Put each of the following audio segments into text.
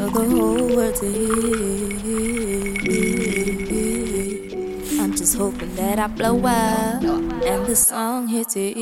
tell the whole world to hear. I'm just hoping that I blow up and the song hits it.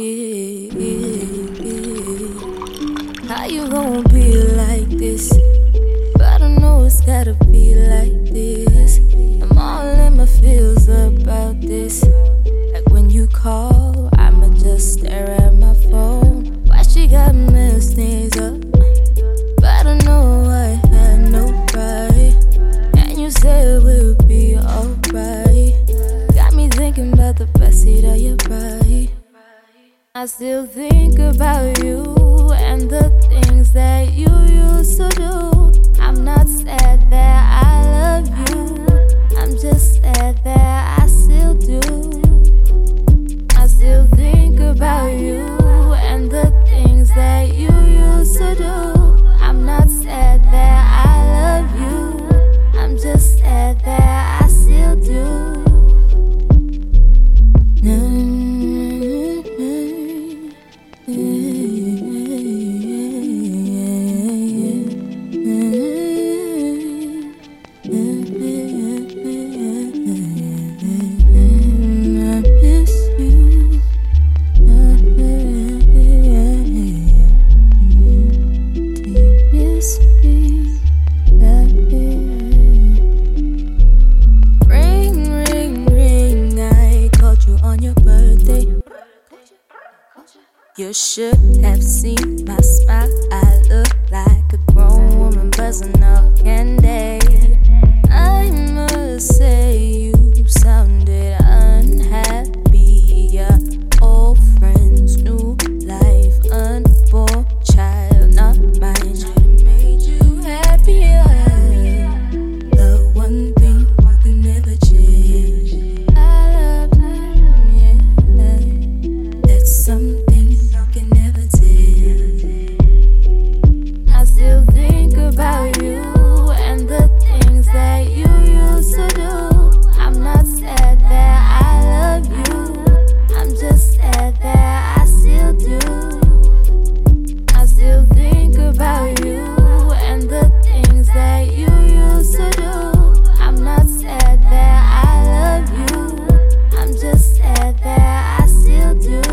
How you gonna be like this? But I know it's gotta be like this. I'm all in my feels about this. Like when you call, I'ma just stare at my phone. Why she got messed things up? But I know I had no right. And you said we'll be alright. Got me thinking about the backseat of your ride. I still think about you and the things that you used to do. I'm not sad that I love you, I'm just sad that I still do. I still think about you and the things that you used to do. I'm not sad that I love you, I'm just sad that I still do. You should have seen my smile. I look like a grown woman buzzing off candy. I must say you sounded unhappy. Your old friends, new life, unborn child, not mine. Should've made you happier. The one thing you can never change. I love you, yeah. That's something can never tell. I still think about you and the things that you used to do. I'm not sad that I love you, I'm just sad that I still do. I still think about you and the things that you used to do. I'm not sad that I love you, I'm just sad that I still do.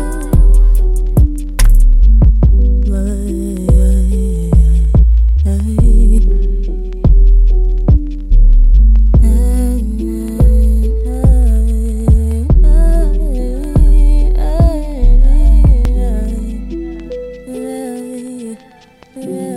Yeah.